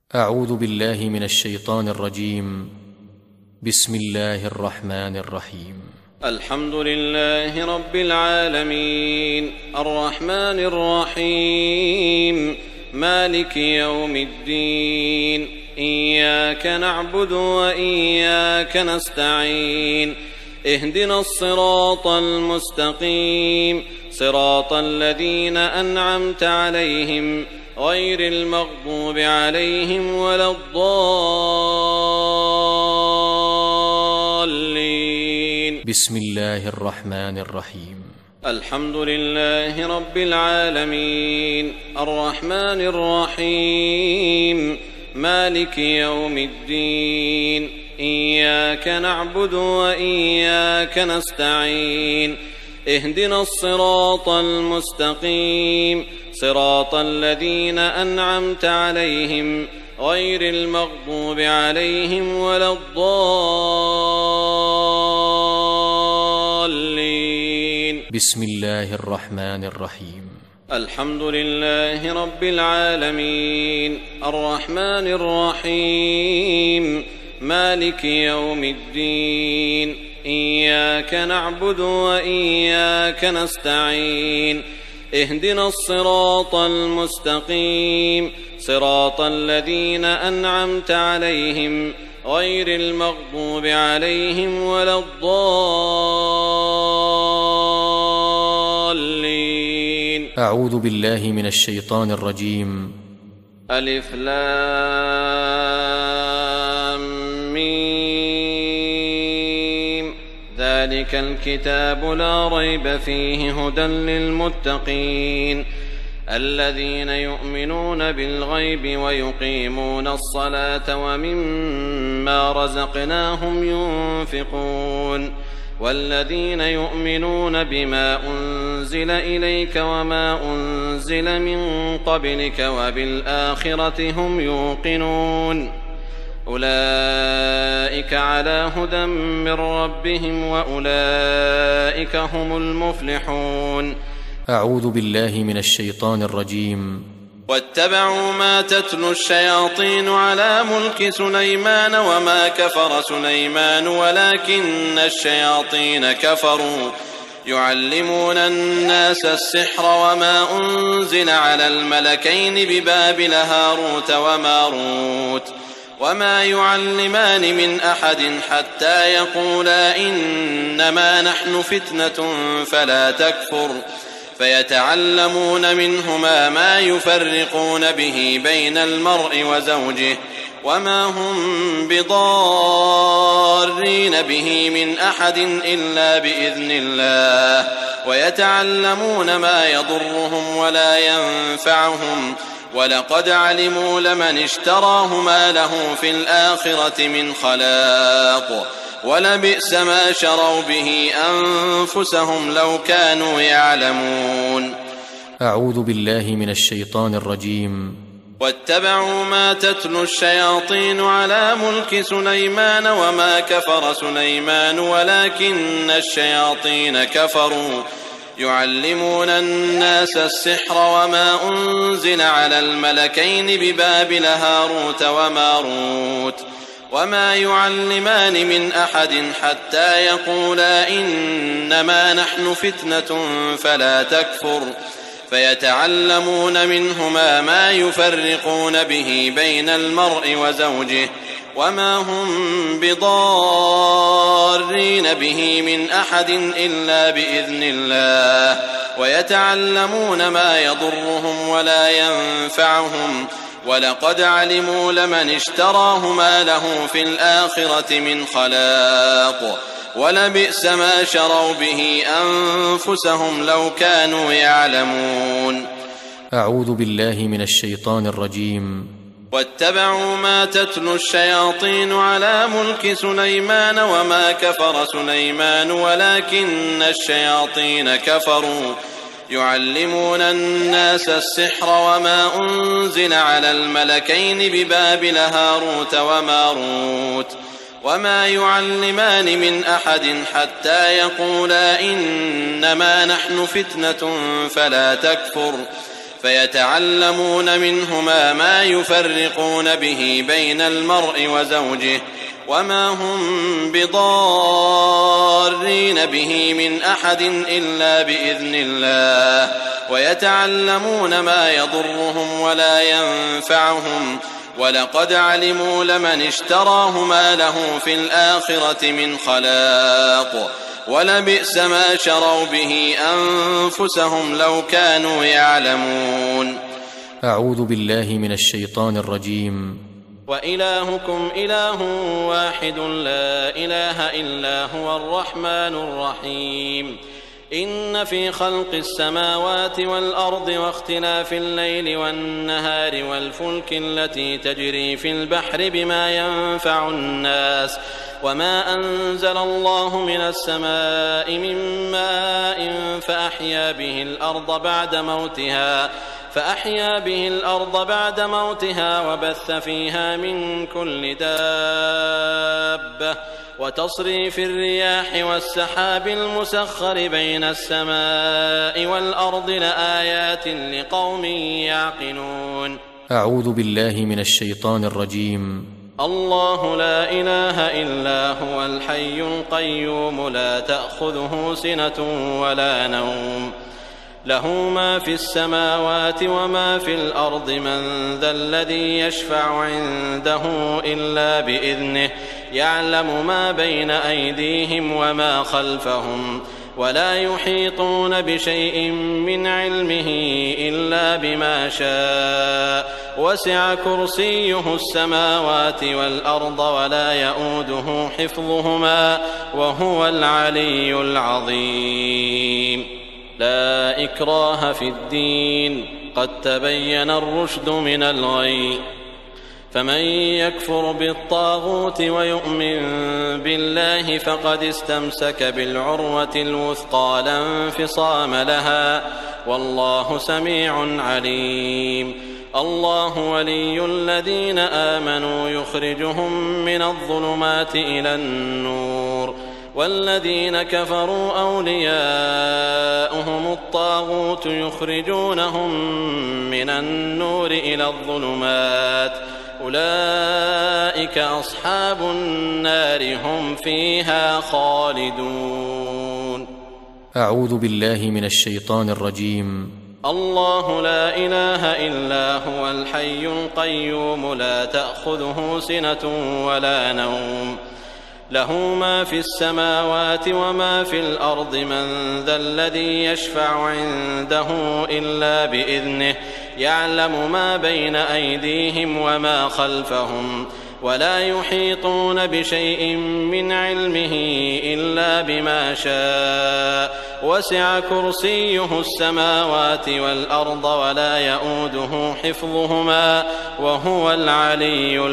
أعوذ بالله من الشيطان الرجيم. بسم الله الرحمن الرحيم. الحمد لله رب العالمين الرحمن الرحيم مالك يوم الدين إياك نعبد وإياك نستعين اهدنا الصراط المستقيم صراط الذين أنعمت عليهم غير المغضوب عليهم ولا الضالين. بسم الله الرحمن الرحيم. الحمد لله رب العالمين الرحمن الرحيم مالك يوم الدين إياك نعبد وإياك نستعين اهدنا الصراط المستقيم صراط الذين أنعمت عليهم غير المغضوب عليهم ولا الضالين. بسم الله الرحمن الرحيم. الحمد لله رب العالمين الرحمن الرحيم مالك يوم الدين إياك نعبد وإياك نستعين اهدنا الصراط المستقيم صراط الذين أنعمت عليهم غير المغضوب عليهم ولا الضالين. أعوذ بالله من الشيطان الرجيم. ألف لام ميم ذلك الكتاب لا ريب فيه هدى للمتقين الذين يؤمنون بالغيب ويقيمون الصلاة ومما رزقناهم ينفقون والذين يؤمنون بما أنزل إليك وما أنزل من قبلك وبالآخرة هم يوقنون أولئك على هدى من ربهم وأولئك هم المفلحون. أعوذ بالله من الشيطان الرجيم. واتبعوا ما تتلو الشياطين على ملك سليمان وما كفر سليمان ولكن الشياطين كفروا يعلمون الناس السحر وما أنزل على الملكين ببابل هاروت وماروت وما يعلمان من أحد حتى يقولا إنما نحن فتنة فلا تكفر فيتعلمون منهما ما يفرقون به بين المرء وزوجه وما هم بضارين به من أحد إلا بإذن الله ويتعلمون ما يضرهم ولا ينفعهم ولقد علموا لمن اشتراه ما له في الآخرة من خلاق ولبئس ما شروا به أنفسهم لو كانوا يعلمون. أعوذ بالله من الشيطان الرجيم. واتبعوا ما تتلو الشياطين على ملك سليمان وما كفر سليمان ولكن الشياطين كفروا يعلمون الناس السحر وما أنزل على الملكين ببابل هاروت وماروت وما يعلمان من أحد حتى يقولا إنما نحن فتنة فلا تكفر فيتعلمون منهما ما يفرقون به بين المرء وزوجه وما هم بضارين به من أحد إلا بإذن الله ويتعلمون ما يضرهم ولا ينفعهم ولقد علموا لمن اشتراه ما له في الآخرة من خلاق ولبئس ما شروا به أنفسهم لو كانوا يعلمون. أعوذ بالله من الشيطان الرجيم. واتبعوا ما تتلو الشياطين على ملك سليمان وما كفر سليمان ولكن الشياطين كفروا يعلمون الناس السحر وما أنزل على الملكين ببابل هاروت وماروت وما يعلمان من أحد حتى يقولا إنما نحن فتنة فلا تكفر فيتعلمون منهما ما يفرقون به بين المرء وزوجه وما هم بضارين به من أحد إلا بإذن الله ويتعلمون ما يضرهم ولا ينفعهم ولقد علموا لمن اشتراه ما له في الآخرة من خلاق ولبئس ما شروا به أنفسهم لو كانوا يعلمون. أعوذ بالله من الشيطان الرجيم. وإلهكم إله واحد لا إله إلا هو الرحمن الرحيم. إن في خلق السماوات والأرض واختلاف الليل والنهار والفلك التي تجري في البحر بما ينفع الناس وما أنزل الله من السماء من ماء فأحيا به الأرض بعد موتها وبث فيها من كل دابة وتصريف الرياح والسحاب المسخر بين السماء والأرض لآيات لقوم يعقلون. أعوذ بالله من الشيطان الرجيم. الله لا إله إلا هو الحي القيوم لا تأخذه سنة ولا نوم له ما في السماوات وما في الأرض من ذا الذي يشفع عنده إلا بإذنه يعلم ما بين أيديهم وما خلفهم ولا يحيطون بشيء من علمه إلا بما شاء وسع كرسيه السماوات والأرض ولا يؤوده حفظهما وهو العلي العظيم. لا إكراه في الدين قد تبين الرشد من الغي فمن يكفر بالطاغوت ويؤمن بالله فقد استمسك بالعروة الوثقى لا انفصام لها والله سميع عليم. الله ولي الذين آمنوا يخرجهم من الظلمات إلى النور والذين كفروا أولياؤهم الطاغوت يخرجونهم من النور إلى الظلمات أولئك أصحاب النار هم فيها خالدون. أعوذ بالله من الشيطان الرجيم. الله لا إله إلا هو الحي القيوم لا تأخذه سنة ولا نوم له ما في السماوات وما في الأرض من ذا الذي يشفع عنده إلا بإذنه يعلم ما بين أيديهم وما خلفهم ولا يحيطون بشيء من علمه إلا بما شاء وسع كرسيه السماوات والأرض ولا يؤوده حفظهما وهو العلي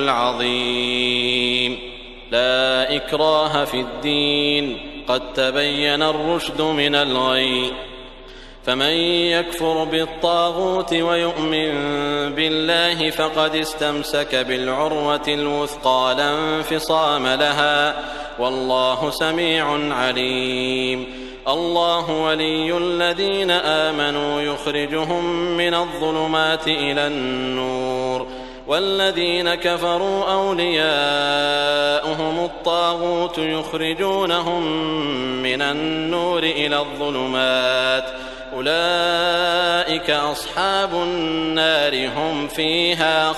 العظيم. لا إكراه في الدين قد تبين الرشد من الغي فمن يكفر بالطاغوت ويؤمن بالله فقد استمسك بالعروة الوثقى لا انفصام لها والله سميع عليم. الله ولي الذين آمنوا يخرجهم من الظلمات إلى النور والذين كفروا أولياؤهم الطاغوت يخرجونهم من النور إلى الظلمات أولئك أصحاب النار هم فيها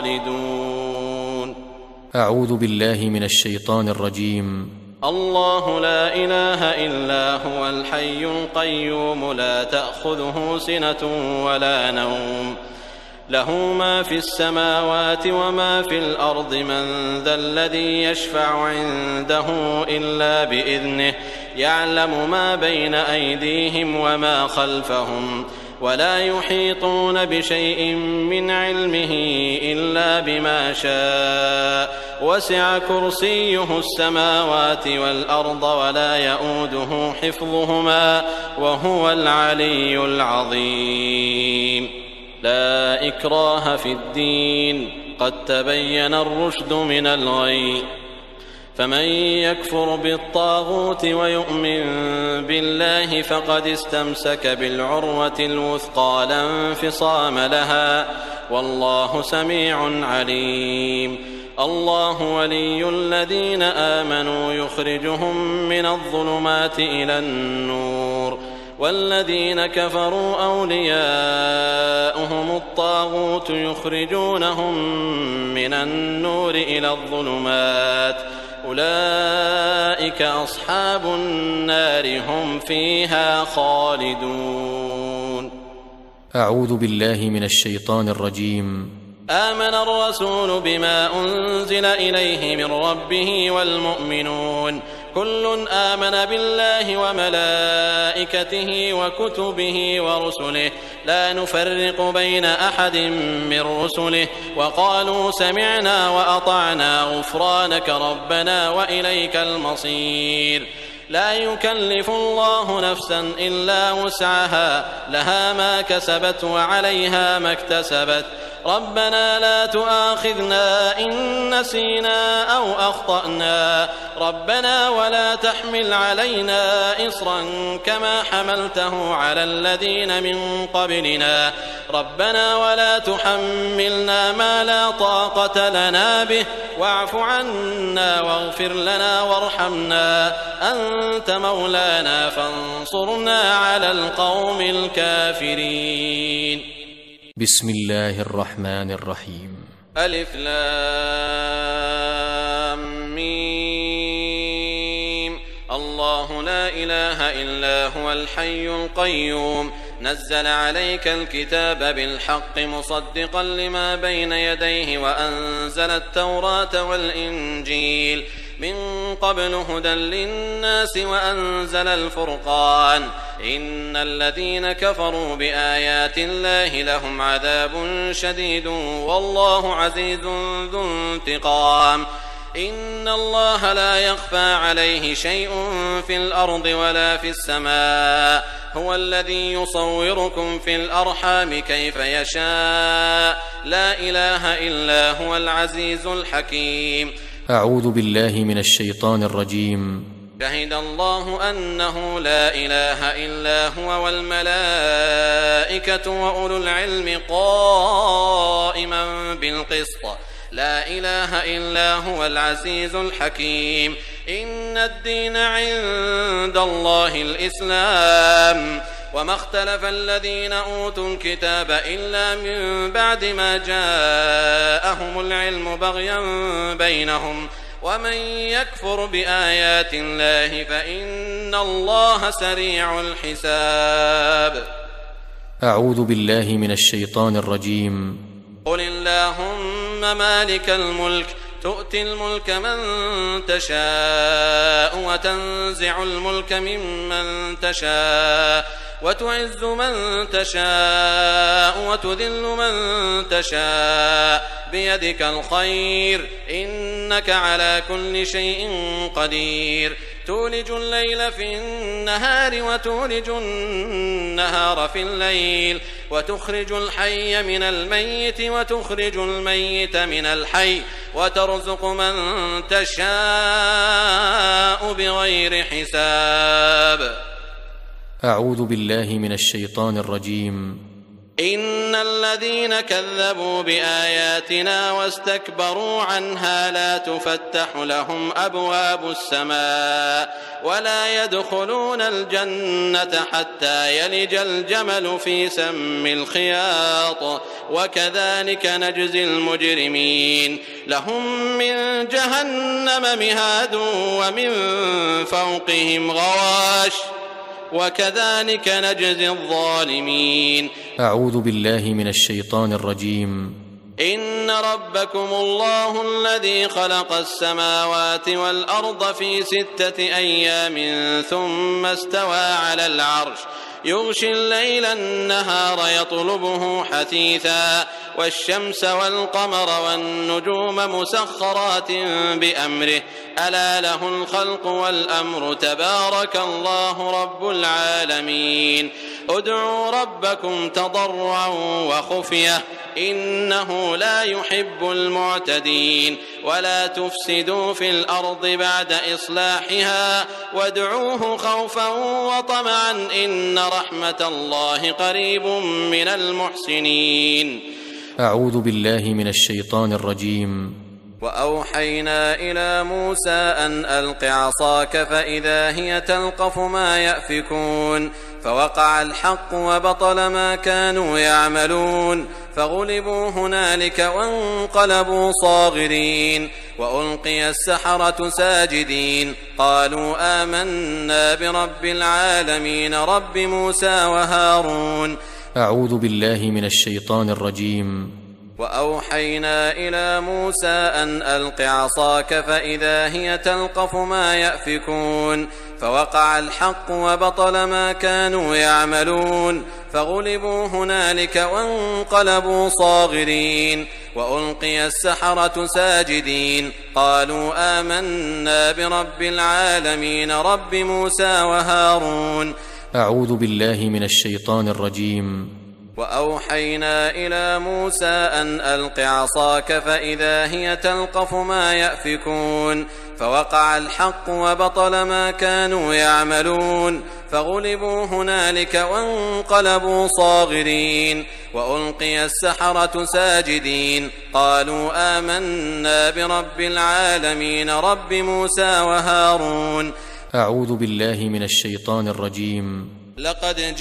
خالدون. أعوذ بالله من الشيطان الرجيم. الله لا إله إلا هو الحي القيوم لا تأخذه سنة ولا نوم له ما في السماوات وما في الأرض من ذا الذي يشفع عنده إلا بإذنه يعلم ما بين أيديهم وما خلفهم ولا يحيطون بشيء من علمه إلا بما شاء وسع كرسيه السماوات والأرض ولا يؤوده حفظهما وهو العلي العظيم. لا إكراه في الدين قد تبين الرشد من الغي فمن يكفر بالطاغوت ويؤمن بالله فقد استمسك بالعروة الوثقى لا انفصام لها، والله سميع عليم. الله ولي الذين آمنوا يخرجهم من الظلمات إلى النور، والذين كفروا أولياؤهم الطاغوت يخرجونهم من النور إلى الظلمات، أولئك أصحاب النار هم فيها خالدون. أعوذ بالله من الشيطان الرجيم. آمن الرسول بما أنزل إليه من ربه والمؤمنون كل آمن بالله وملائكته وكتبه ورسله لا نفرق بين أحد من رسله وقالوا سمعنا وأطعنا غفرانك ربنا وإليك المصير. لا يكلف الله نفسا إلا وسعها، لها ما كسبت وعليها ما اكتسبت. ربنا لا تؤاخذنا إن نسينا أو أخطأنا، ربنا ولا تحمل علينا إصرا كما حملته على الذين من قبلنا، ربنا ولا تحملنا ما لا طاقة لنا به، واعف عنا واغفر لنا وارحمنا، أنت مولانا فانصرنا على القوم الكافرين. بسم الله الرحمن الرحيم. ألف لام ميم. الله لا إله إلا هو الحي القيوم، نزل عليك الكتاب بالحق مصدقا لما بين يديه وأنزل التوراة والإنجيل من قبل هدى للناس وأنزل الفرقان، إن الذين كفروا بآيات الله لهم عذاب شديد والله عزيز ذو انتقام. إن الله لا يخفى عليه شيء في الأرض ولا في السماء، هو الذي يصوركم في الأرحام كيف يشاء، لا إله إلا هو العزيز الحكيم. أعوذ بالله من الشيطان الرجيم. شهد الله أنه لا إله إلا هو والملائكة وأولو العلم قائما بالقسط، لا إله إلا هو العزيز الحكيم. إن الدين عند الله الإسلام، وما اختلف الذين أوتوا الكتاب إلا من بعد ما جاءهم العلم بغيا بينهم، ومن يكفر بآيات الله فإن الله سريع الحساب. أعوذ بالله من الشيطان الرجيم. قل اللهم مالك الملك تؤتي الملك من تشاء وتنزع الملك ممن تشاء وتعز من تشاء وتذل من تشاء بيدك الخير إنك على كل شيء قدير. تولج الليل في النهار وتولج النهار في الليل، وتخرج الحي من الميت وتخرج الميت من الحي، وترزق من تشاء بغير حساب. أعوذ بالله من الشيطان الرجيم. إن الذين كذبوا بآياتنا واستكبروا عنها لا تفتح لهم أبواب السماء ولا يدخلون الجنة حتى يلج الجمل في سم الخياط، وكذلك نجزي المجرمين. لهم من جهنم مهاد ومن فوقهم غواش، وكذلك نجزي الظالمين. أعوذ بالله من الشيطان الرجيم. إن ربكم الله الذي خلق السماوات والأرض في 6 أيام ثم استوى على العرش، يغشي الليل النهار يطلبه حثيثا، والشمس والقمر والنجوم مسخرات بأمره، ألا له الخلق والأمر، تبارك الله رب العالمين. ادعوا ربكم تضرعا وخفية إنه لا يحب المعتدين ولا تفسدوا في الأرض بعد إصلاحها وادعوه خوفا وطمعا إن رحمة الله قريب من المحسنين. أعوذ بالله من الشيطان الرجيم. وأوحينا إلى موسى أن ألق عصاك فإذا هي تلقف ما يأفكون فوقع الحق وبطل ما كانوا يعملون فغلبوا هنالك وانقلبوا صاغرين وألقي السحرة ساجدين قالوا آمنا برب العالمين رب موسى وهارون. أعوذ بالله من الشيطان الرجيم. وأوحينا إلى موسى أن ألق عصاك فإذا هي تلقف ما يأفكون فوقع الحق وبطل ما كانوا يعملون فغلبوا هنالك وانقلبوا صاغرين وألقي السحرة ساجدين قالوا آمنا برب العالمين رب موسى وهارون. أعوذ بالله من الشيطان الرجيم. وأوحينا إلى موسى أن ألق عصاك فإذا هي تلقف ما يأفكون فوقع الحق وبطل ما كانوا يعملون فغلبوا هنالك وانقلبوا صاغرين وألقي السحرة ساجدين قالوا آمنا برب العالمين رب موسى وهارون. أعوذ بالله من الشيطان الرجيم. لقد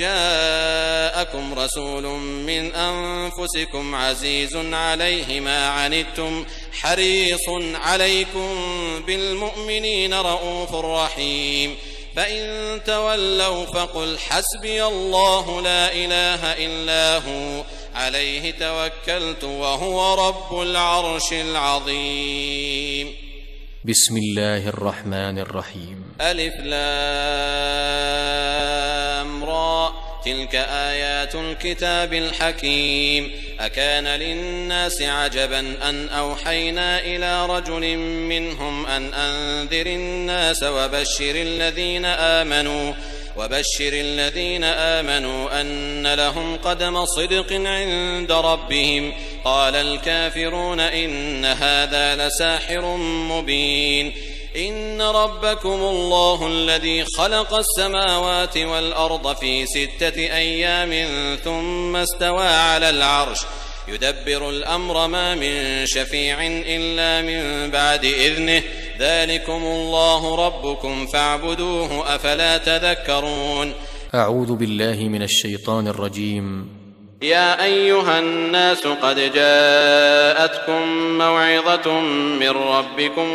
جاءكم رسول من أنفسكم عزيز عليه ما عنتم حريص عليكم بالمؤمنين رؤوف رحيم فإن تولوا فقل حسبي الله لا إله إلا هو عليه توكلت وهو رب العرش العظيم. بسم الله الرحمن الرحيم. ألف لام را تلك آيات الكتاب الحكيم أكان للناس عجبا أن أوحينا إلى رجل منهم أن أنذر الناس وبشر الذين آمنوا أن لهم قدم صدق عند ربهم قال الكافرون إن هذا لساحر مبين. إن ربكم الله الذي خلق السماوات والأرض في 6 أيام ثم استوى على العرش يدبر الأمر ما من شفيع إلا من بعد إذنه ذلكم الله ربكم فاعبدوه أفلا تذكرون. أعوذ بالله من الشيطان الرجيم. يا أيها الناس قد جاءتكم موعظة من ربكم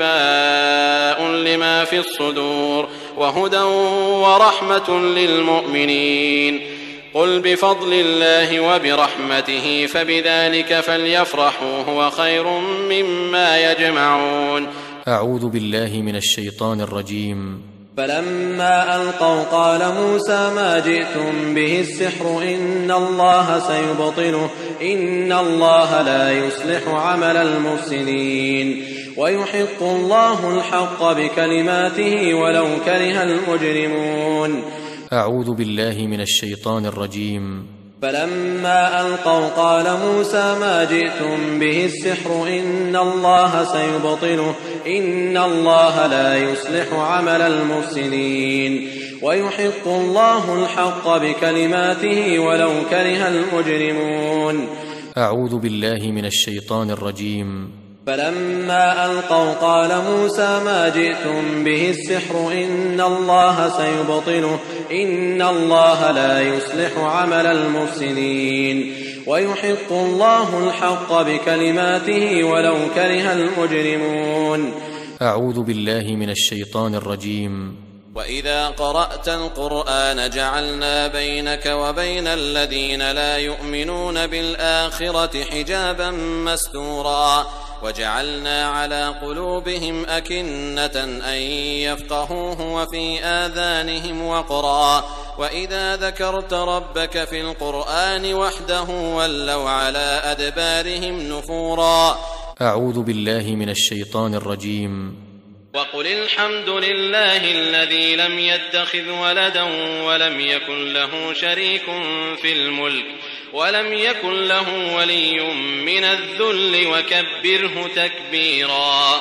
وشفاء لما في الصدور وهدى ورحمة للمؤمنين قل بفضل الله وبرحمته فبذلك فليفرحوا هو خير مما يجمعون. أعوذ بالله من الشيطان الرجيم. فلما ألقوا قال موسى ما جئتم به السحر إن الله سيبطله إن الله لا يصلح عمل المفسدين ويحق الله الحق بكلماته ولو كره المجرمون. أعوذ بالله من الشيطان الرجيم. فلما ألقوا قال موسى ما جئتم به السحر إن الله سيبطله إن الله لا يصلح عمل المفسدين ويحق الله الحق بكلماته ولو كره المجرمون. أعوذ بالله من الشيطان الرجيم. فلما ألقوا قال موسى ما جئتم به السحر إن الله سيبطله إن الله لا يصلح عمل المفسدين ويحق الله الحق بكلماته ولو كره المجرمون. أعوذ بالله من الشيطان الرجيم. وإذا قرأت القرآن جعلنا بينك وبين الذين لا يؤمنون بالآخرة حجابا مستورا وجعلنا على قلوبهم أكنة أن يفقهوه وفي آذانهم وقرا وإذا ذكرت ربك في القرآن وحده ولوا على أدبارهم نفورا. أعوذ بالله من الشيطان الرجيم. وقل الحمد لله الذي لم يتخذ ولدا ولم يكن له شريك في الملك ولم يكن له ولي من الذل وكبره تكبيرا.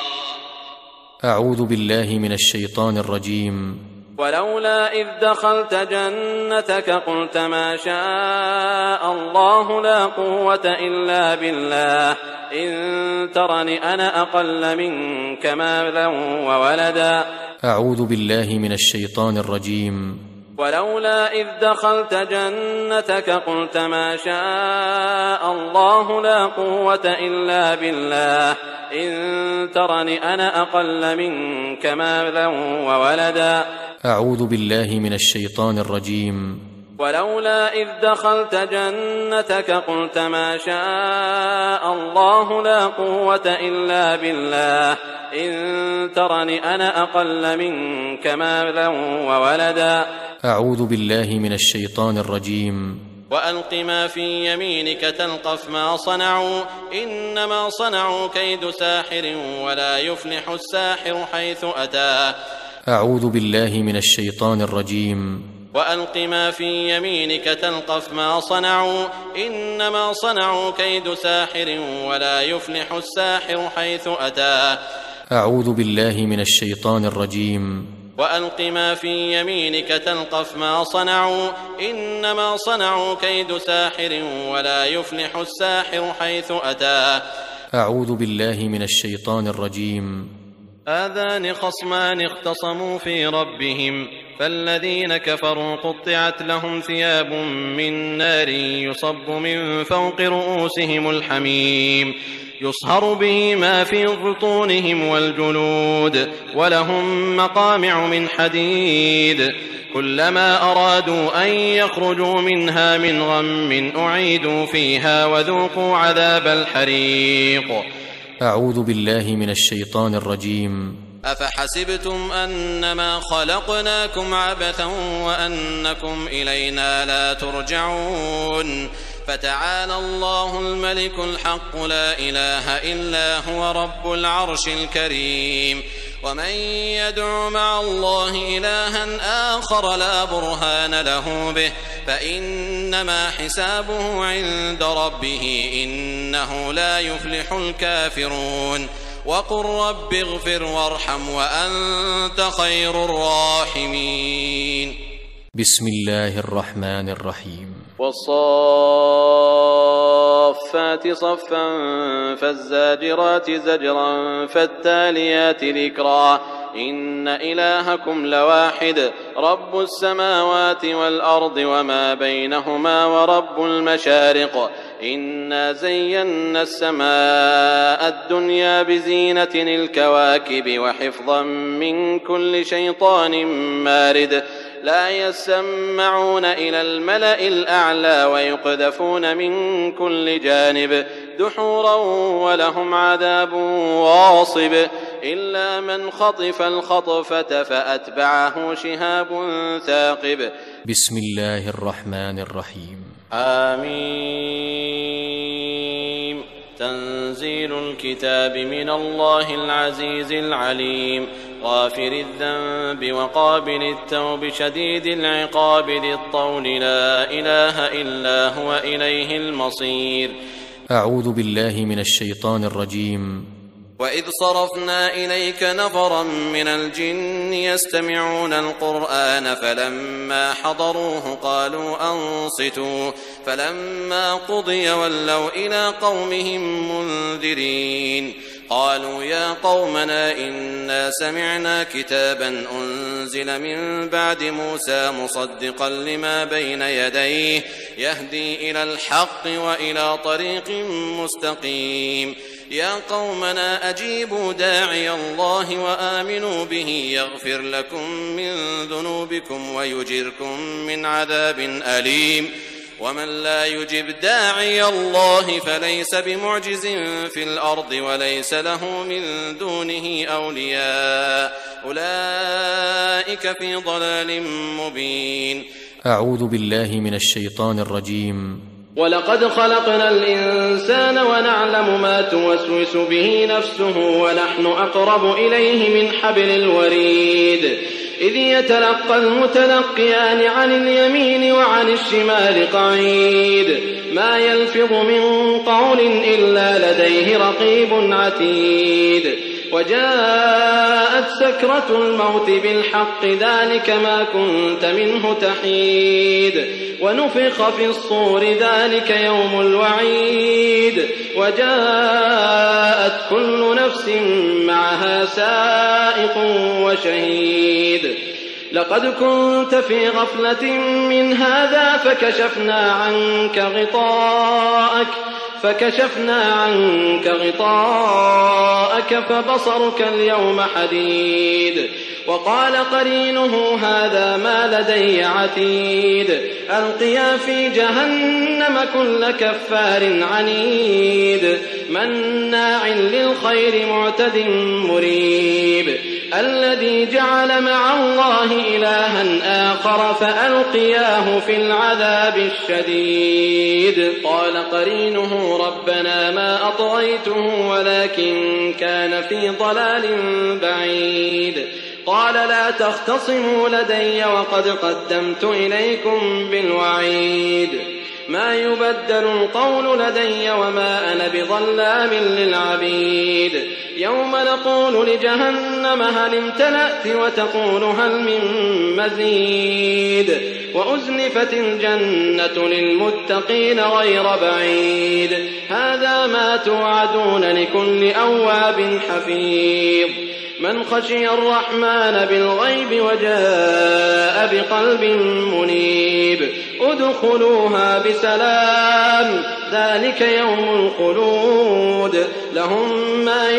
أعوذ بالله من الشيطان الرجيم. ولولا إذ دخلت جنتك قلت ما شاء الله لا قوة إلا بالله إن ترني أنا أقل منك مالا وولدا. أعوذ بالله من الشيطان الرجيم. ولولا إذ دخلت جنتك قلت ما شاء الله لا قوة إلا بالله إن ترني أنا أقل منك مالا وولدا. أعوذ بالله من الشيطان الرجيم. ولولا إذ دخلت جنتك قلت ما شاء الله لا قوة إلا بالله إن ترني أنا أقل منك مالا وولدا. أعوذ بالله من الشيطان الرجيم. وألق ما في يمينك تلقف ما صنعوا إنما صنعوا كيد ساحر ولا يفلح الساحر حيث أتى. أعوذ بالله من الشيطان الرجيم. وألق ما في يمينك تلقف ما صنعوا إنما صنعوا كيد ساحر ولا يفلح الساحر حيث أتى. أعوذ بالله من الشيطان الرجيم. وألق ما في يمينك تلقف ما صنعوا إنما صنعوا كيد ساحر ولا يفلح الساحر حيث أتى. أعوذ بالله من الشيطان الرجيم. هذان خصمان اختصموا في ربهم فالذين كفروا قطعت لهم ثياب من نار يصب من فوق رؤوسهم الحميم يصهر به ما في بطونهم والجلود ولهم مقامع من حديد كلما أرادوا أن يخرجوا منها من غم أعيدوا فيها وذوقوا عذاب الحريق. أعوذ بالله من الشيطان الرجيم. أفحسبتم أنما خلقناكم عبثا وأنكم إلينا لا ترجعون فتعالى الله الملك الحق لا إله إلا هو رب العرش الكريم. ومن يدع مع الله إلها آخر لا برهان له به فإنما حسابه عند ربه إنه لا يفلح الكافرون. وقل رب اغفر وارحم وأنت خير الراحمين. بسم الله الرحمن الرحيم. والصافات صفا فالزاجرات زجرا فالتاليات ذكرا إن إلهكم لواحد رب السماوات والأرض وما بينهما ورب المشارق. إنا زينا السماء الدنيا بزينة الكواكب وحفظا من كل شيطان مارد لا يسمعون إلى الملأ الأعلى ويقذفون من كل جانب دحورا ولهم عذاب واصب إلا من خطف الخطفة فأتبعه شهاب ثاقب. بسم الله الرحمن الرحيم. آمين. تنزيل الكتاب من الله العزيز العليم غافر الذنب وقابل التوب شديد العقاب ذي الطول لا إله إلا هو إليه المصير. أعوذ بالله من الشيطان الرجيم. وإذ صرفنا إليك نفرا من الجن يستمعون القرآن فلما حضروه قالوا أنصتوا فلما قضي ولوا إلى قومهم منذرين قالوا يا قومنا إنا سمعنا كتابا أنزل من بعد موسى مصدقا لما بين يديه يهدي إلى الحق وإلى طريق مستقيم يا قومنا أجيبوا داعي الله وآمنوا به يغفر لكم من ذنوبكم ويجركم من عذاب أليم ومن لا يجب داعي الله فليس بمعجز في الأرض وليس له من دونه أولياء أولئك في ضلال مبين. أعوذ بالله من الشيطان الرجيم. ولقد خلقنا الإنسان ونعلم ما توسوس به نفسه ونحن أقرب إليه من حبل الوريد إذ يتلقى المتلقيان عن اليمين وعن الشمال قعيد ما يلفظ من قول إلا لديه رقيب عتيد وجاءت سكرة الموت بالحق ذلك ما كنت منه تحيد ونفخ في الصور ذلك يوم الوعيد وجاءت كل نفس معها سائق وشهيد لقد كنت في غفلة من هذا فكشفنا عنك غطاءك فبصرك اليوم حديد وقال قرينه هذا ما لدي عتيد ألقيا في جهنم كل كفار عنيد مناع للخير معتد مريب الذي جعل مع الله إلها آخر فألقياه في العذاب الشديد قال قرينه ربنا ما أطغيته ولكن كان في ضلال بعيد قال لا تختصموا لدي وقد قدمت إليكم بالوعيد ما يبدل القول لدي وما أنا بظلام للعبيد يوم نقول لجهنم هل امتلأت وتقول هل من مزيد وأزلفت الجنة للمتقين غير بعيد هذا ما توعدون لكل أواب حفيظ من خشي الرحمن بالغيب وجاء بقلب منيب ادخلوها بسلام ذلك يوم الخلود لهم ما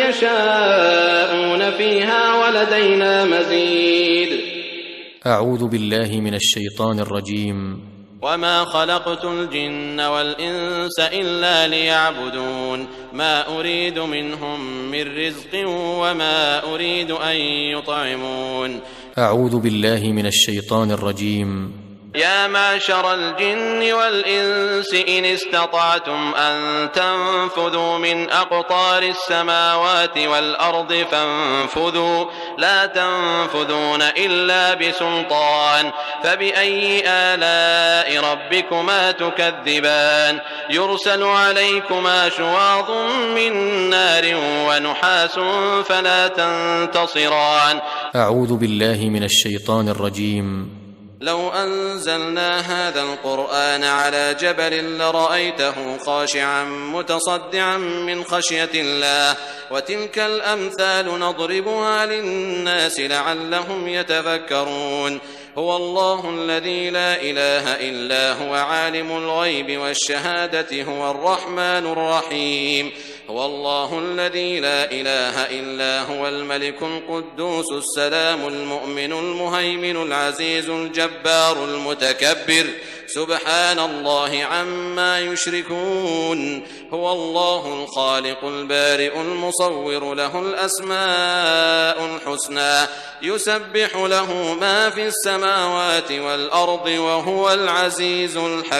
يشاءون فيها ولدينا مزيد. أعوذ بالله من الشيطان الرجيم. وما خلقت الجن والإنس إلا ليعبدون ما أريد منهم من رزق وما أريد أن يطعمون. أعوذ بالله من الشيطان الرجيم. يا معشر الجن والإنس إن استطعتم أن تنفذوا من أقطار السماوات والأرض فانفذوا لا تنفذون إلا بسلطان فبأي آلاء ربكما تكذبان يرسل عليكما شواظ من نار ونحاس فلا تنتصران. أعوذ بالله من الشيطان الرجيم. لو أنزلنا هذا القرآن على جبل لرأيته خاشعا متصدعا من خشية الله وتلك الأمثال نضربها للناس لعلهم يتفكرون. هو الله الذي لا إله إلا هو عالم الغيب والشهادة هو الرحمن الرحيم. هو الله الذي لا إله إلا هو الملك القدوس السلام المؤمن المهيمن العزيز الجبار المتكبر سبحان الله عما يشركون. هو الله الخالق البارئ المصور له الأسماء الحسنى يسبح له ما في السماوات والأرض وهو العزيز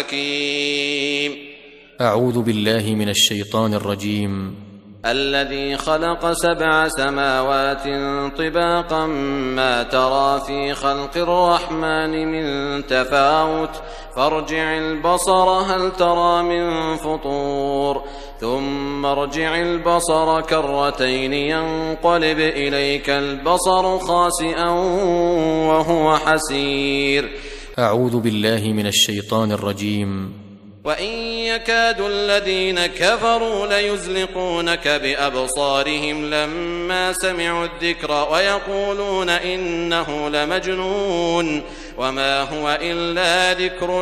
الحكيم. أعوذ بالله من الشيطان الرجيم. الذي خلق 7 سماوات طباقا ما ترى في خلق الرحمن من تفاوت فارجع البصر هل ترى من فطور ثم ارجع البصر كرتين ينقلب إليك البصر خاسئا وهو حسير. أعوذ بالله من الشيطان الرجيم. وإن يكاد الذين كفروا ليزلقونك بأبصارهم لما سمعوا الذكر ويقولون إنه لمجنون وما هو إلا ذكر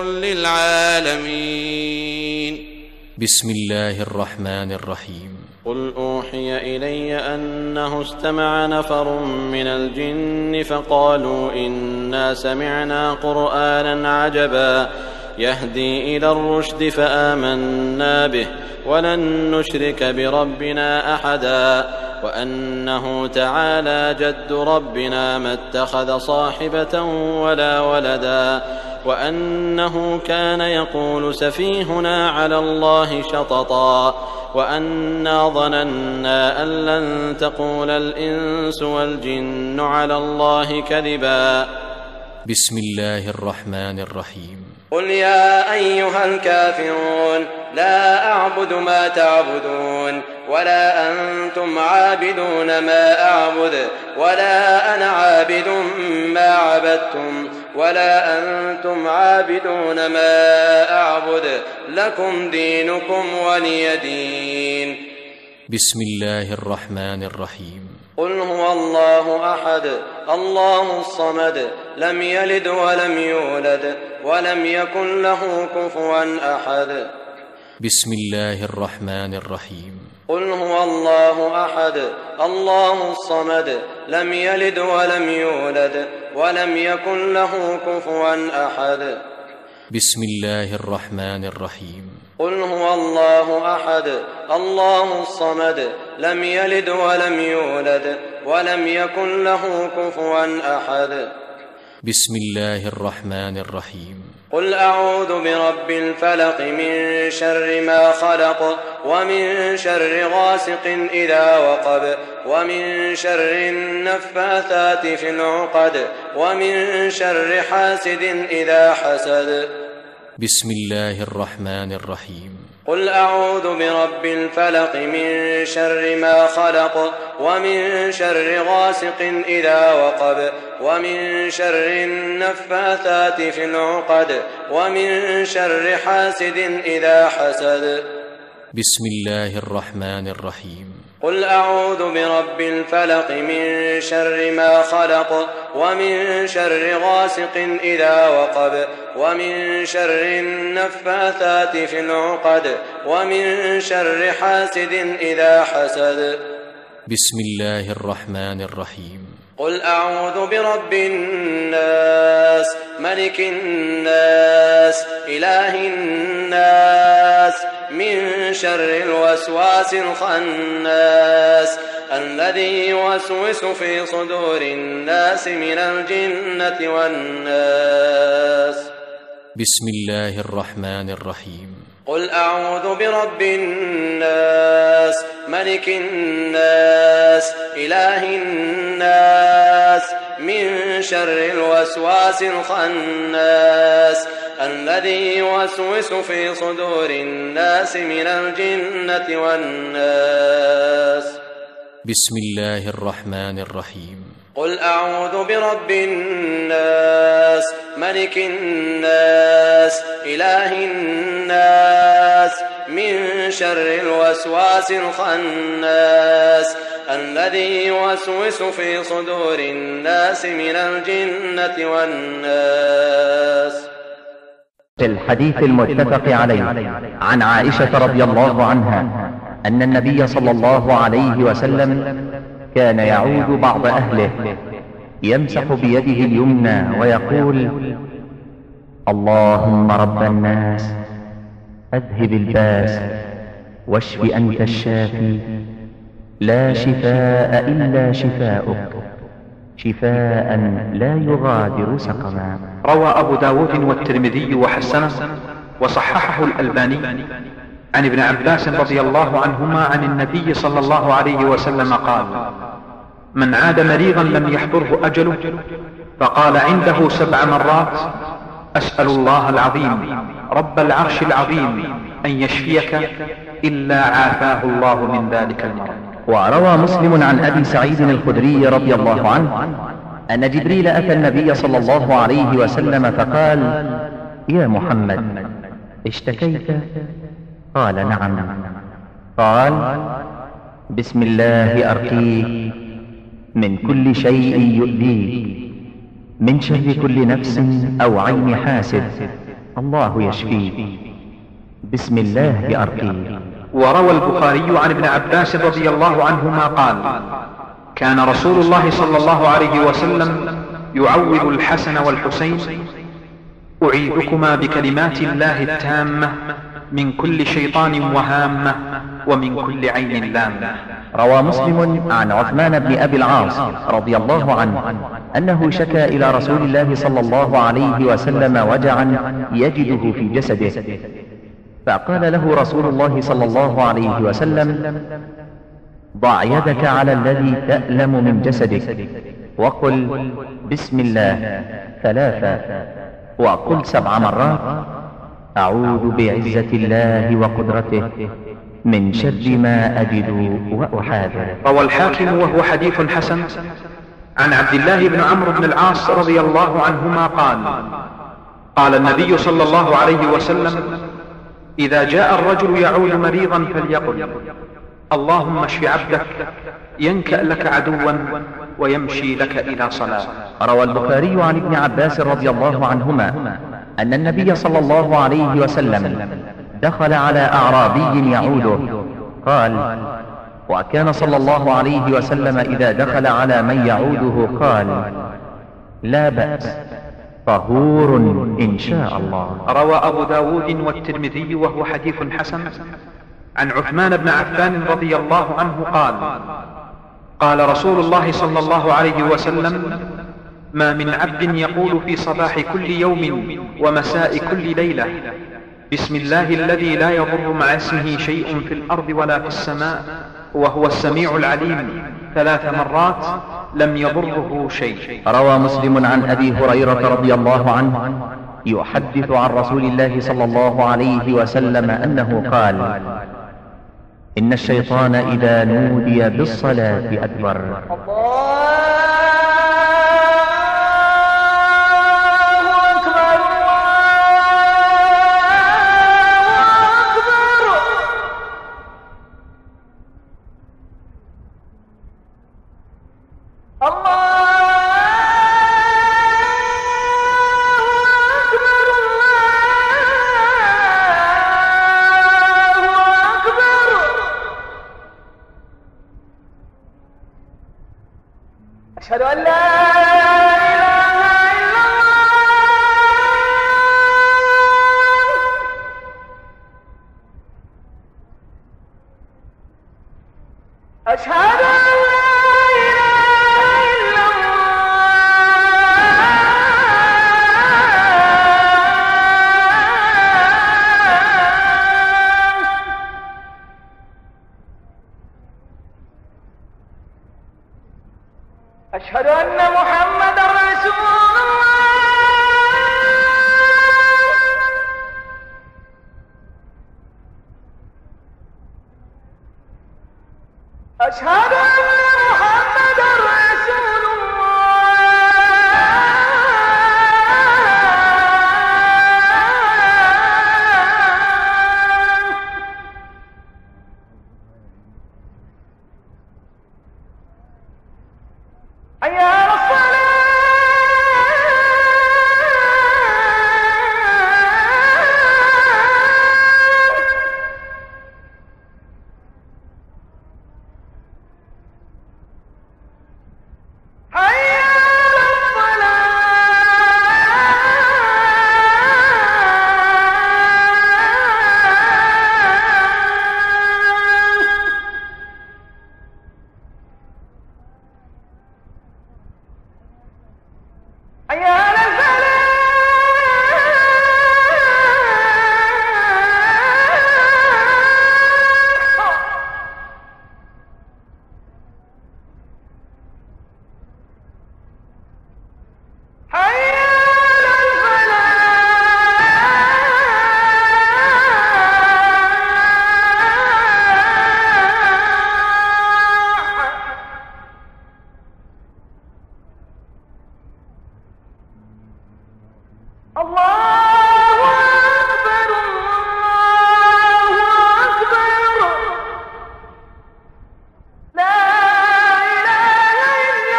للعالمين. بسم الله الرحمن الرحيم. قل أوحي إلي أنه استمع نفر من الجن فقالوا إنا سمعنا قرآنا عجبا يهدي إلى الرشد فآمنا به ولن نشرك بربنا أحدا وأنه تعالى جد ربنا ما اتخذ صاحبة ولا ولدا وأنه كان يقول سفيهنا على الله شططا وأنا ظننا أن لن تقول الإنس والجن على الله كذبا. بسم الله الرحمن الرحيم. قل يا أيها الكافرون لا أعبد ما تعبدون ولا أنتم عابدون ما أعبد ولا أنا عابد ما عبدتم ولا أنتم عابدون ما أعبد لكم دينكم ولي دين. بسم الله الرحمن الرحيم. قل هو الله أحد الله الصمد لم يلد ولم يولد ولم يكن له كفوا أحد. بسم الله الرحمن الرحيم. قل هو الله أحد الله الصمد لم يلد ولم يولد ولم يكن له كفوا أحد. بسم الله الرحمن الرحيم. قل هو الله أحد الله الصمد لم يلد ولم يولد ولم يكن له كفوا أحد. بسم الله الرحمن الرحيم. قل أعوذ برب الفلق من شر ما خلق ومن شر غاسق إذا وقب ومن شر النفاثات في العقد ومن شر حاسد إذا حسد. بسم الله الرحمن الرحيم. قل أعوذ برب الفلق من شر ما خلق ومن شر غاسق إذا وقب ومن شر النفاثات في العقد ومن شر حاسد إذا حسد. بسم الله الرحمن الرحيم. قل أعوذ برب الفلق من شر ما خلق ومن شر غاسق إذا وقب ومن شر النفاثات في العقد ومن شر حاسد إذا حسد. بسم الله الرحمن الرحيم. قل أعوذ برب الناس ملك الناس إله الناس من شر الوسواس الخناس الذي يوسوس في صدور الناس من الجنة والناس. بسم الله الرحمن الرحيم. قل أعوذ برب الناس ملك الناس إله الناس من شر الوسواس الخناس الذي يوسوس في صدور الناس من الجنة والناس. بسم الله الرحمن الرحيم. قل أعوذ برب الناس ملك الناس إله الناس من شر الوسواس الخناس الذي يوسوس في صدور الناس من الجنة والناس. في الحديث المتفق عليه عن عائشة رضي الله عنها أن النبي صلى الله عليه وسلم كان يعود بعض أهله يمسح بيده اليمنى ويقول: اللهم رب الناس أذهب الباس واشف أنت الشافي لا شفاء إلا شفاؤك شفاء لا يغادر سقما. روى أبو داود والترمذي وحسنه وصححه الألباني عن ابن عباس رضي الله عنهما عن النبي صلى الله عليه وسلم قال: من عاد مريضا لم يحضره أجله فقال عنده 7 مرات: أسأل الله العظيم رب العرش العظيم أن يشفيك إلا عافاه الله من ذلك المرض. وروى مسلم عن أبي سعيد الخدري رضي الله عنه أن جبريل أتى النبي صلى الله عليه وسلم فقال: يا محمد اشتكيت؟ قال: نعم. قال: بسم الله أرقيك من كل شيء يؤذيك من شر كل نفس أو عين حاسد الله يشفيك بسم الله أرقيك. وروى البخاري عن ابن عباس رضي الله عنهما قال: كان رسول الله صلى الله عليه وسلم يعوذ الحسن والحسين: أعيذكما بكلمات الله التامة من كل شيطان وهامة ومن كل عين لامة. روى مسلم عن عثمان بن أبي العاص رضي الله عنه أنه شكى إلى رسول الله صلى الله عليه وسلم وجعا يجده في جسده، فقال له رسول الله صلى الله عليه وسلم: ضع يدك على الذي تألم من جسدك، وقل بسم الله 3، وقل 7 مرات: أعوذ بعزة الله وقدرته من شر ما أجد وأحاذر. روى الحاكم وهو حديث حسن عن عبد الله بن عمرو بن العاص رضي الله عنهما قال: قال النبي صلى الله عليه وسلم: إذا جاء الرجل يعود مريضا فليقل: اللهم اشف عبدك ينكأ لك عدوا ويمشي لك إلى صلاة. روى البخاري عن ابن عباس رضي الله عنهما أن النبي صلى الله عليه وسلم دخل على أعرابي يعوده، قال: وكان صلى الله عليه وسلم إذا دخل على من يعوده قال: لا بأس، طهور إن شاء الله. روى أبو داود والترمذي وهو حديث حسن عن عثمان بن عفان رضي الله عنه قال: قال رسول الله صلى الله عليه وسلم: ما من عبد يقول في صباح كل يوم ومساء كل ليلة: بسم الله الذي لا يضر مع اسمه شيء في الأرض ولا في السماء وهو السميع العليم 3 مرات لم يضره شيء. روى مسلم عن أبي هريرة رضي الله عنه يحدث عن رسول الله صلى الله عليه وسلم أنه قال: إن الشيطان إذا نودي بالصلاة أكبر. أشهد أن لا إله إلا الله. أشهد أن لا إله إلا أشهد أن محمدا رسول الله. أشهد أن محمدا رسول الله. حي على الصلاة. حي على حي على الفلاح. حي على الفلاح. الله أكبر الله أكبر. لا إله إلا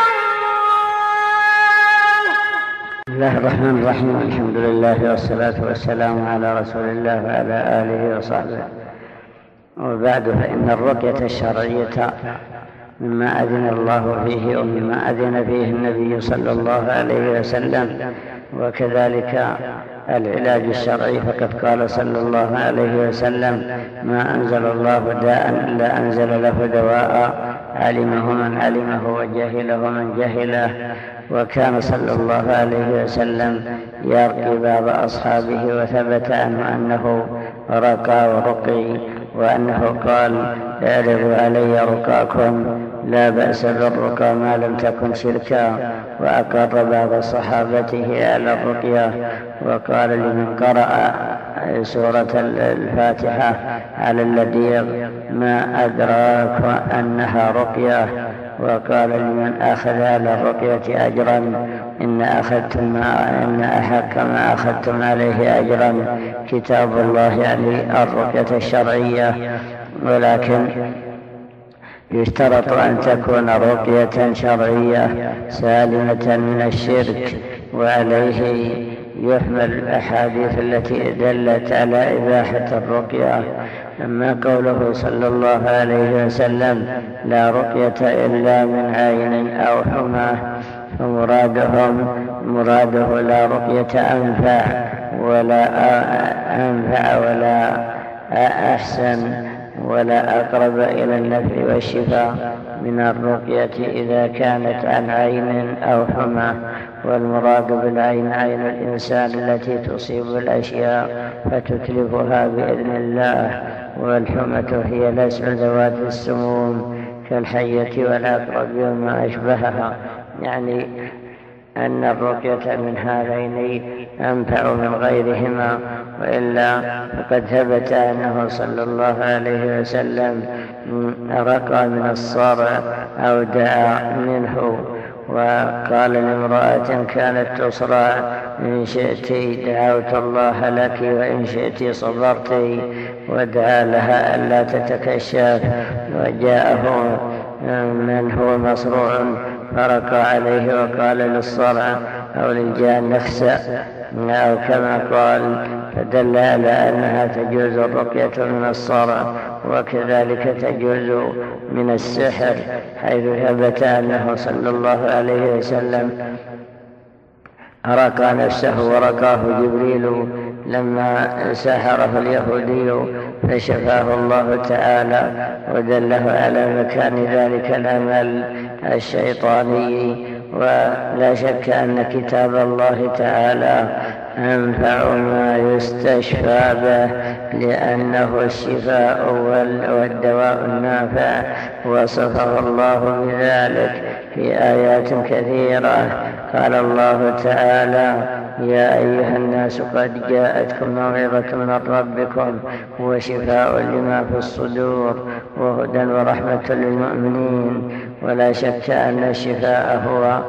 الله. بسم الله الرحمن الرحيم. الحمد لله والصلاة والسلام على رسول الله وعلى آله وصحبه، وبعد، فإن الرقية الشرعية مما أذن الله فيه ومما أذن فيه النبي صلى الله عليه وسلم، وكذلك العلاج الشرعي، فقد قال صلى الله عليه وسلم: ما أنزل الله داء إلا أنزل له دواء، علمه من علمه وجهله من جهله. وكان صلى الله عليه وسلم يرقي بعض أصحابه، وثبت عنه أنه رقى ورقي، وأنه قال: اعرضوا علي رقاكم، لا بأس بالرقى ما لم تكن شركا. وأقر بعض صحابته على الرقية، وقال لمن قرأ سورة الفاتحة على اللديغ: ما أدراك أنها رقية. وقال لمن أخذ على الرقية أجرا: إن أحق ما أخذتم عليه أجرا كتاب الله، يعني الرقية الشرعية. ولكن يشترط أن تكون رقية شرعية سالمة من الشرك، وعليه يحمل الأحاديث التي دلت على إباحة الرقية. أما قوله صلى الله عليه وسلم: لا رقية إلا من عين أو حمى، فمراده لا رقية أنفع ولا أحسن ولا أقرب إلى النفع والشفاء من الرقية إذا كانت عن عين أو حمى. والمراد بالعين عين الإنسان التي تصيب الأشياء فتتلفها بإذن الله، والحمة هي لسع ذوات السموم كالحية والعقرب وما أشبهها، يعني أن الرقية من هذين أنفع من غيرهما. وإلا فقد ثبت أنه صلى الله عليه وسلم رقى من الصرع أو دعا منه، وقال لامرأة كانت تصرع: إن شئت دعوت الله لك وإن شئت صبرت، ودعا لها ألا تتكشف. وجاءه من هو مصروع فرقى عليه وقال للصرع أو للجان: نخسأ، أو كما قال، فدل على أنها تجوز الرقية من الصرع، وكذلك تجوز من السحر، حيث ثبت أنه صلى الله عليه وسلم رقى نفسه ورقاه جبريل لما سحره اليهودي فشفاه الله تعالى، ودله على مكان ذلك العمل الشيطاني. ولا شك أن كتاب الله تعالى أنفع ما يستشفى به، لأنه الشفاء والدواء النافع، وصفه الله بذلك في آيات كثيرة. قال الله تعالى: يا أيها الناس قد جاءتكم موعظة من ربكم وشفاء لما في الصدور وهدى ورحمة للمؤمنين. ولا شك أن الشفاء هو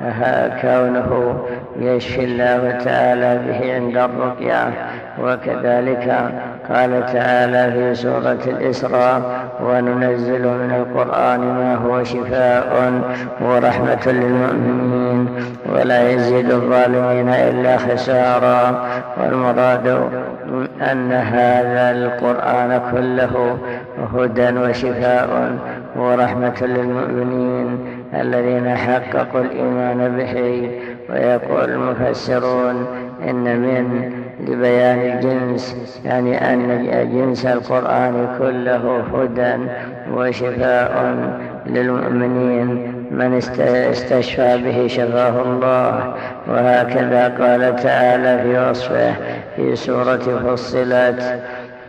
كونه يشفي الله تعالى به عند الرقية. وكذلك قال تعالى في سورة الإسراء: وننزل من القرآن ما هو شفاء ورحمة للمؤمنين ولا يزيد الظالمين إلا خسارا. والمراد أن هذا القرآن كله هدى وشفاء ورحمة للمؤمنين الذين حققوا الإيمان به. ويقول المفسرون: إن من لبيان الجنس، يعني أن جنس القرآن كله هدى وشفاء للمؤمنين، من استشفى به شفاه الله. وهكذا قال تعالى في وصفه في سورة فصلت: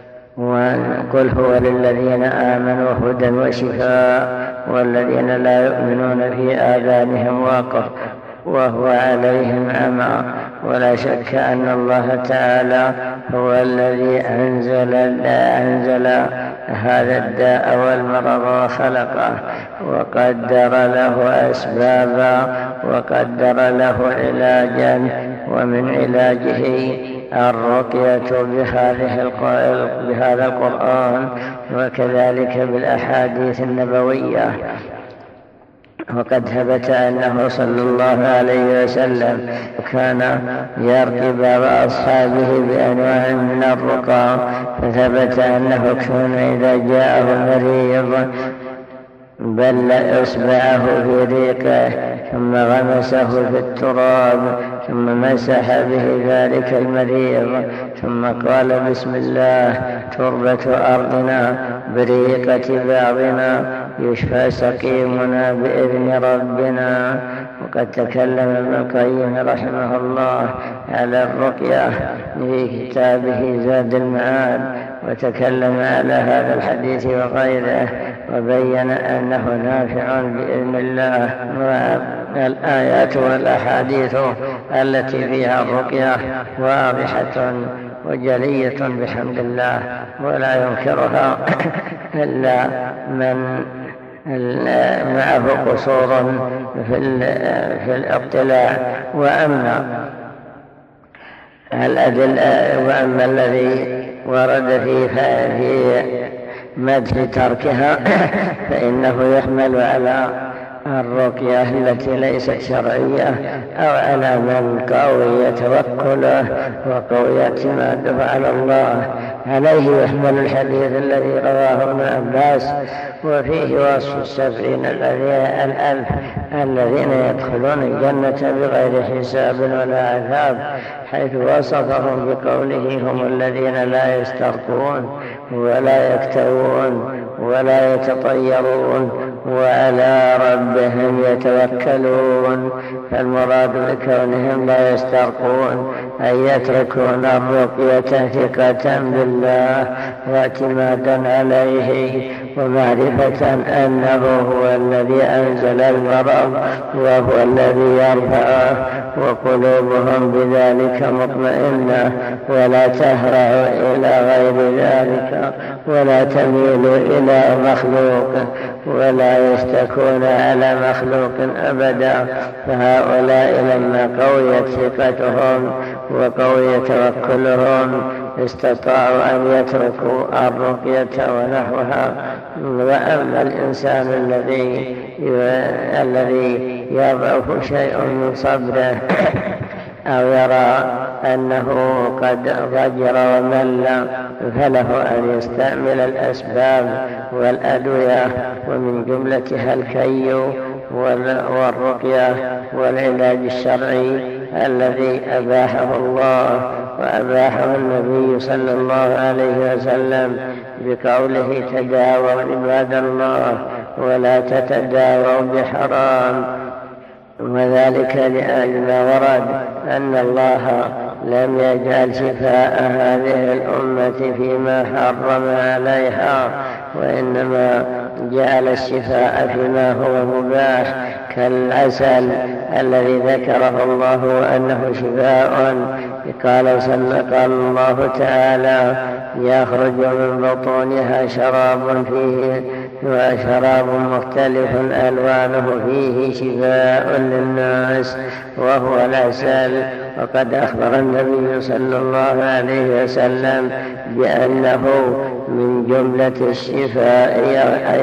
وقل هو للذين آمنوا هدى وشفاء والذين لا يؤمنون في آذانهم وقر وهو عليهم عمى. ولا شك أن الله تعالى هو الذي أنزل هذا الداء والمرض وخلقه، وقدر له أسبابا وقدر له علاجا، ومن علاجه الرقية بهذا القرآن، وكذلك بالأحاديث النبوية. وقد ثبت أنه صلى الله عليه وسلم كان يرقي بعض أصحابه بأنواع من الرقى، فثبت أنه كان إذا جاءه مريض بل إصبعه في ريقه ثم غمسه في التراب ثم مسح به ذلك المريض، ثم قال بسم الله تربة أرضنا بريقة بعضنا يشفى سقيمنا بإذن ربنا. وقد تكلم ابن القيم رحمه الله على الرقية في كتابه زاد المعاد، وتكلم على هذا الحديث وغيره، وبين أنه نافع بإذن الله. والآيات والأحاديث التي فيها الرقية واضحة وجلية بحمد الله، ولا ينكرها إلا من معه قصور في الاطلاع. وأما الذي ورد في مدح تركها فإنه يحمل على الرقية التي ليست شرعية، أو على من قوي توكله وقوي اعتماده على الله. عليه يحمل الحديث الذي رواه ابن عباس وفيه وصف 70 الألف الذين يدخلون الجنة بغير حساب ولا عذاب، حيث وصفهم بقوله هم الذين لا يسترقون ولا يكتوون ولا يتطيرون وعلى ربهم يتوكلون. فالمراد بكونهم لا يسترقون أي يتركون الرقية ثقة بالله واعتمادا عليه، ومعرفة أنه هو الذي أنزل المرض وهو الذي يرفعه، وقلوبهم بذلك مطمئنة ولا تهرع إلى غير ذلك ولا تميل إلى مخلوق ولا يشتكون على مخلوق أبدا. فهؤلاء لما قويت ثقتهم وقوي توكلهم استطاعوا أن يتركوا الرقية ونحوها. وأما الإنسان الذي يضعف شيء من صبره أو يرى أنه قد ضجر ومل فله أن يستعمل الأسباب والأدوية، ومن جملتها الكي والرقية والعلاج الشرعي الذي أباحه الله وأباحه النبي صلى الله عليه وسلم بقوله تداووا عباد الله ولا تتداووا بحرام. وذلك لأجل ما ورد أن الله لم يجعل شفاء هذه الأمة فيما حرم عليها، وإنما جعل الشفاء فيما هو مباح كالعسل الذي ذكره الله أنه شفاء. قال الله تعالى يخرج من بطونها شراب فيه وشراب مختلف ألوانه فيه شفاء للناس وهو العسل. وقد أخبر النبي صلى الله عليه وسلم بأنه من جملة الشفاء أي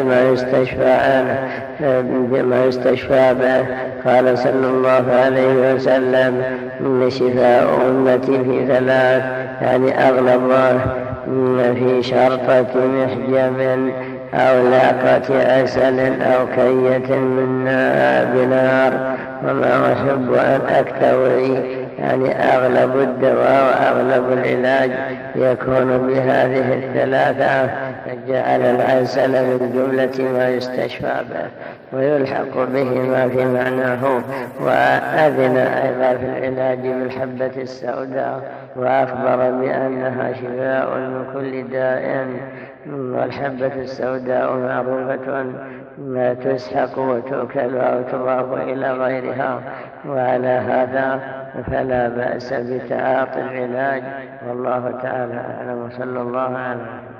ما يستشفى به. قال صلى الله عليه وسلم إن شفاء أمتي في 3، يعني أغلب في شرطة محجم أو لاقة عسل أو كية من بنار. وما أحب أن أكتوي يعني أغلب الدواء وأغلب العلاج يكون بهذه 3، فجعل العسل من جملة ما يستشفى به ويلحق به ما في معناه. وأذن أيضا في العلاج بالحبة السوداء وأخبر بأنها شفاء من كل داء. والحبة السوداء معروفة ما تسحق وتؤكل أو تضاف إلى غيرها، وعلى هذا فلا بأس بتعاطي العلاج. والله تعالى أعلم. صلى الله عليه وسلم.